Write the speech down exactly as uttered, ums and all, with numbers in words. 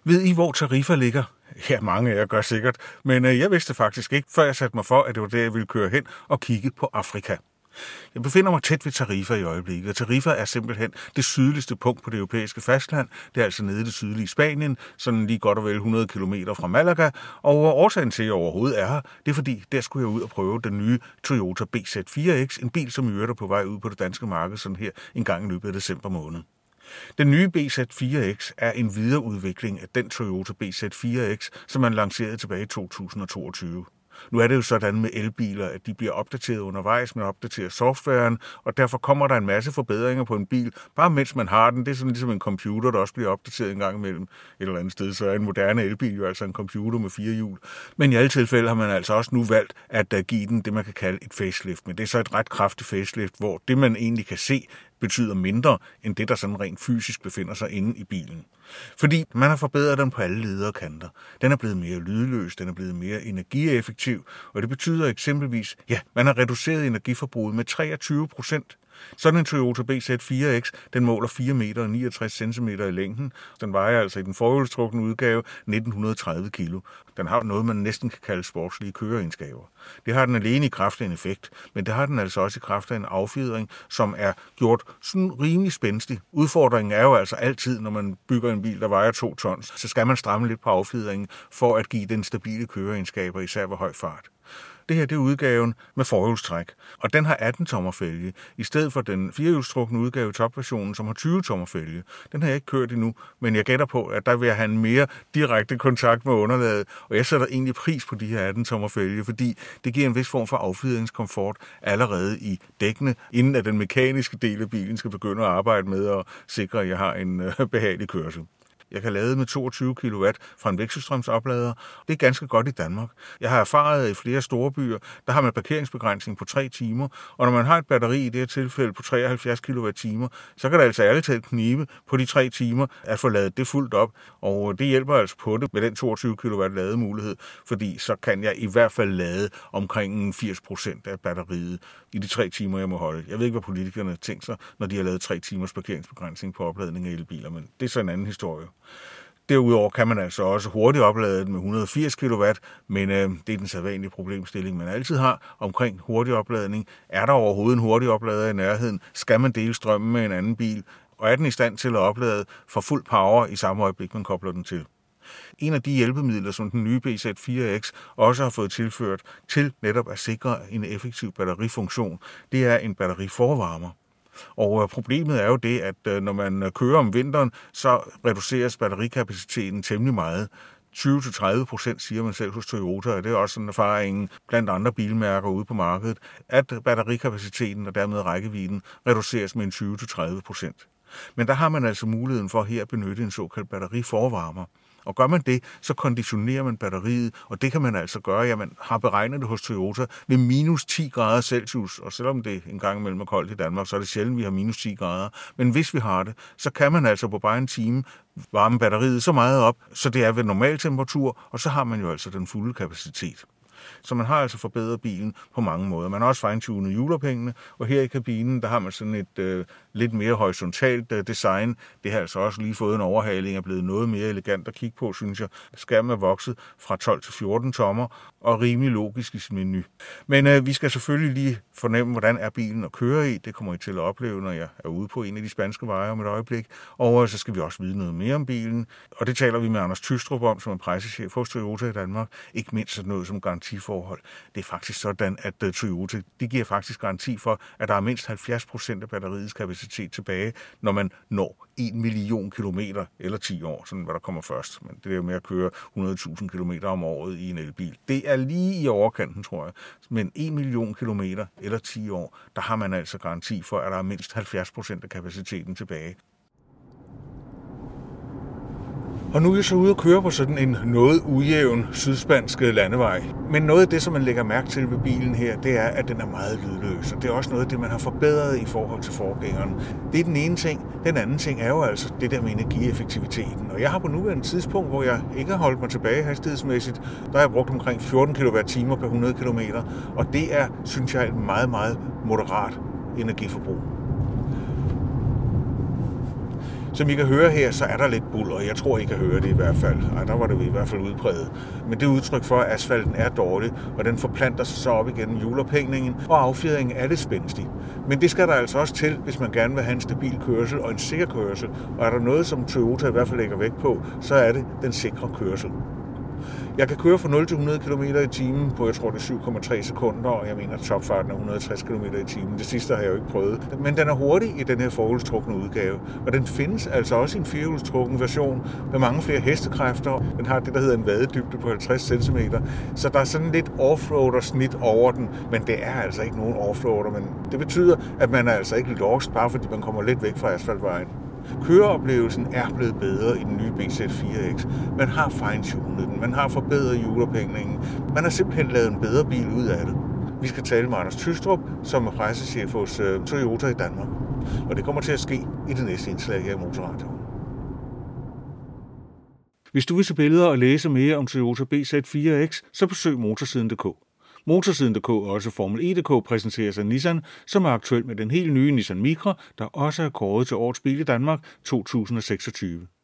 Ved I, hvor Tarifa ligger? Ja, mange af jer gør sikkert, men jeg vidste faktisk ikke, før jeg satte mig for, at det var der, jeg ville køre hen og kigge på Afrika. Jeg befinder mig tæt ved Tarifa i øjeblikket, og Tarifa er simpelthen det sydligste punkt på det europæiske fastland. Det er altså nede i det sydlige Spanien, sådan lige godt og vel hundrede kilometer fra Malaga, og årsagen til, at jeg overhovedet er her, det er fordi, der skulle jeg ud og prøve den nye Toyota B Z fire X, en bil, som i øvrigt er på vej ud på det danske marked sådan her en gang i løbet af december måned. Den nye B Z fire X er en videreudvikling af den Toyota B Z fire X, som man lancerede tilbage i to tusind og toogtyve. Nu er det jo sådan med elbiler, at de bliver opdateret undervejs, man opdaterer softwaren, og derfor kommer der en masse forbedringer på en bil, bare mens man har den. Det er sådan ligesom en computer, der også bliver opdateret en gang imellem et eller andet sted. Så er en moderne elbil jo altså en computer med fire hjul. Men i alle tilfælde har man altså også nu valgt at give den det, man kan kalde et facelift. Men det er så et ret kraftigt facelift, hvor det, man egentlig kan se, betyder mindre end det, der sådan rent fysisk befinder sig inde i bilen. Fordi man har forbedret den på alle leder og kanter. Den er blevet mere lydløs, den er blevet mere energieffektiv, og det betyder eksempelvis, ja, man har reduceret energiforbruget med treogtyve procent. Sådan en Toyota B Z fire X, den måler fire meter og niogtres centimeter i længden. Den vejer altså i den forhjulstrukne udgave nitten tredive kilo. Den har noget, man næsten kan kalde sportslige køreegenskaber. Det har den alene i kraft af en effekt, men det har den altså også i kraft af en affjedring, som er gjort sådan rimelig spændstig. Udfordringen er jo altså altid, når man bygger en bil, der vejer to tons, så skal man stramme lidt på affjedringen for at give den stabile køreegenskaber, især ved høj fart. Det her det er udgaven med forhjulstræk, og den har atten tommer fælge, i stedet for den firehjulstrukne udgave i topversionen, som har tyve tommer fælge. Den har jeg ikke kørt endnu, men jeg gætter på, at der vil jeg have en mere direkte kontakt med underlaget, og jeg sætter egentlig pris på de her atten tommer fælge, fordi det giver en vis form for affjedringskomfort allerede i dækkene, inden at den mekaniske del af bilen skal begynde at arbejde med at sikre, at jeg har en behagelig kørsel. Jeg kan lade med toogtyve kilowatt fra en vekselstrømsoplader. Det er ganske godt i Danmark. Jeg har erfaret i flere store byer, der har man parkeringsbegrænsning på tre timer, og når man har et batteri i det her tilfælde på treoghalvfjerds kilowatt-timer, så kan det altså ærligt talt knibe på de tre timer at få ladet det fuldt op, og det hjælper altså på det med den toogtyve kilowatt lademulighed, fordi så kan jeg i hvert fald lade omkring firs procent af batteriet i de tre timer, jeg må holde. Jeg ved ikke, hvad politikerne tænker sig, når de har lavet tre timers parkeringsbegrænsning på opladning af elbiler, men det er så en anden historie. Derudover kan man altså også hurtigt oplade den med et hundrede og firs kilowatt, men øh, det er den sædvanlige problemstilling, man altid har omkring hurtig opladning. Er der overhovedet en hurtig oplader i nærheden? Skal man dele strømmen med en anden bil? Og er den i stand til at oplade for fuld power i samme øjeblik, man kobler den til? En af de hjælpemidler, som den nye B Z fire X også har fået tilført til netop at sikre en effektiv batterifunktion, det er en batteriforvarmer. Og problemet er jo det, at når man kører om vinteren, så reduceres batterikapaciteten temmelig meget. tyve til tredive procent siger man selv hos Toyota, og det er også en erfaring blandt andre bilmærker ude på markedet, at batterikapaciteten og dermed rækkevidden reduceres med en tyve til tredive procent. Men der har man altså muligheden for her at benytte en såkaldt batteriforvarmer. Og gør man det, så konditionerer man batteriet, og det kan man altså gøre, ja, man har beregnet det hos Toyota ved minus ti grader Celsius, og selvom det en gang imellem er koldt i Danmark, så er det sjældent, vi har minus ti grader. Men hvis vi har det, så kan man altså på bare en time varme batteriet så meget op, så det er ved normal temperatur, og så har man jo altså den fulde kapacitet. Så man har altså forbedret bilen på mange måder. Man har også fine-tunet hjulophængene, og her i kabinen, der har man sådan et øh, lidt mere horisontalt øh, design. Det har altså også lige fået en overhaling, er blevet noget mere elegant at kigge på, synes jeg. Skærmen er vokset fra tolv til fjorten tommer, og rimelig logisk i sin menu. Men øh, vi skal selvfølgelig lige fornemme, hvordan er bilen at køre i. Det kommer I til at opleve, når jeg er ude på en af de spanske veje om et øjeblik. Og øh, så skal vi også vide noget mere om bilen. Og det taler vi med Anders Tystrup om, som er pressechef hos Toyota i Danmark. Ikke mindst sådan noget som garantiforhold. Det er faktisk sådan, at uh, Toyota de giver faktisk garanti for, at der er mindst halvfjerds procent af batteriets kapacitet tilbage, når man når en million kilometer eller ti år, sådan hvad der kommer først. Men det er jo med at køre hundrede tusind kilometer om året i en elbil. Det er lige i overkanten, tror jeg. Men en million kilometer eller ti år, der har man altså garanti for, at der er mindst halvfjerds procent af kapaciteten tilbage. Og nu er jeg så ude og køre på sådan en noget ujævn sydspansk landevej. Men noget af det, som man lægger mærke til ved bilen her, det er, at den er meget lydløs. Og det er også noget af det, man har forbedret i forhold til forgængeren. Det er den ene ting. Den anden ting er jo altså det der med energieffektiviteten. Og jeg har på nuværende tidspunkt, hvor jeg ikke har holdt mig tilbage hastighedsmæssigt, der har jeg brugt omkring fjorten kilowatt-timer per hundrede kilometer. Og det er, synes jeg, et meget, meget moderat energiforbrug. Som I kan høre her, så er der lidt buller. Jeg tror, I kan høre det i hvert fald. Ej, der var det i hvert fald udpræget. Men det er udtryk for, at asfalten er dårlig, og den forplanter sig så op igennem hjulophængningen, og affjedringen er lidt spændstig. Men det skal der altså også til, hvis man gerne vil have en stabil kørsel og en sikker kørsel. Og er der noget, som Toyota i hvert fald lægger vægt på, så er det den sikre kørsel. Jeg kan køre fra nul til hundrede kilometer i timen på, jeg tror det er syv komma tre sekunder, og jeg mener, at topfarten er et hundrede og tres kilometer i timen. Det sidste har jeg jo ikke prøvet. Men den er hurtig i den her forhjulstrukne udgave, og den findes altså også i en firehjulstrukken version med mange flere hestekræfter. Den har det, der hedder en vadedybde på halvtreds centimeter, så der er sådan lidt offroader-snit over den, men det er altså ikke nogen offroader. Men det betyder, at man er altså ikke lost, bare fordi man kommer lidt væk fra asfaltvejen. Køreoplevelsen er blevet bedre i den nye B Z fire X. Man har fine-tunet den, man har forbedret hjulophængningen, man har simpelthen lavet en bedre bil ud af det. Vi skal tale med Anders Tystrup, som er pressechef hos uh, Toyota i Danmark. Og det kommer til at ske i det næste indslag her i Motorradioen. Hvis du vil se billeder og læse mere om Toyota B Z fire X, så besøg motorsiden punktum d k. Motorsiden punktum d k og også Formel E punktum d k præsenteres af Nissan, som er aktuel med den helt nye Nissan Micra, der også er kåret til årets bil i Danmark to tusind seksogtyve.